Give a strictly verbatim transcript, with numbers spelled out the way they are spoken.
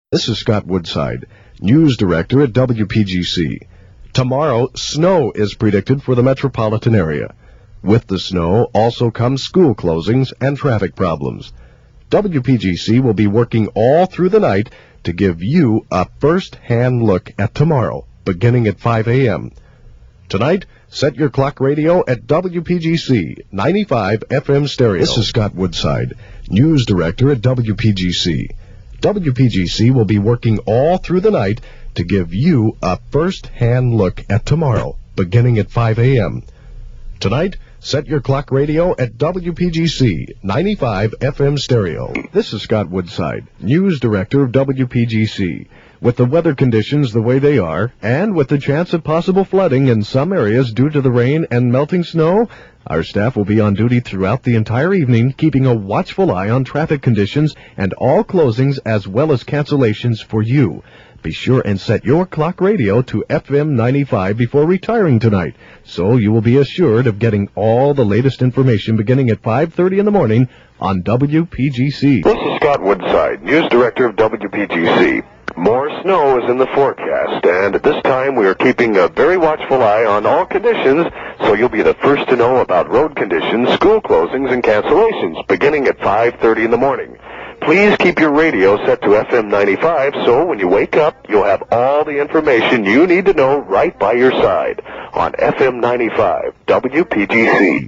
This is Scott Woodside, News Director at W P G C. Tomorrow, snow is predicted for the metropolitan area. With the snow also comes school closings and traffic problems. W P G C will be working all through the night to give you a first-hand look at tomorrow, beginning at five a m Tonight, set your clock radio at W P G C ninety-five F M stereo. This is Scott Woodside, News Director at W P G C. W P G C will be working all through the night to give you a first-hand look at tomorrow, beginning at five a m Tonight, set your clock radio at W P G C ninety-five F M stereo. This is Scott Woodside, News Director of W P G C. With the weather conditions the way they are, and with the chance of possible flooding in some areas due to the rain and melting snow, our staff will be on duty throughout the entire evening, keeping a watchful eye on traffic conditions and all closings as well as cancellations for you. Be sure and set your clock radio to F M ninety-five before retiring tonight, so you will be assured of getting all the latest information beginning at five thirty in the morning on W P G C. This is Scott Woodside, News Director of W P G C. More snow is in the forecast, and at this time we are keeping a very watchful eye on all conditions, so you'll be the first to know about road conditions, school closings, and cancellations beginning at five thirty in the morning. Please keep your radio set to F M ninety-five, so when you wake up, you'll have all the information you need to know right by your side on F M ninety-five, W P G C.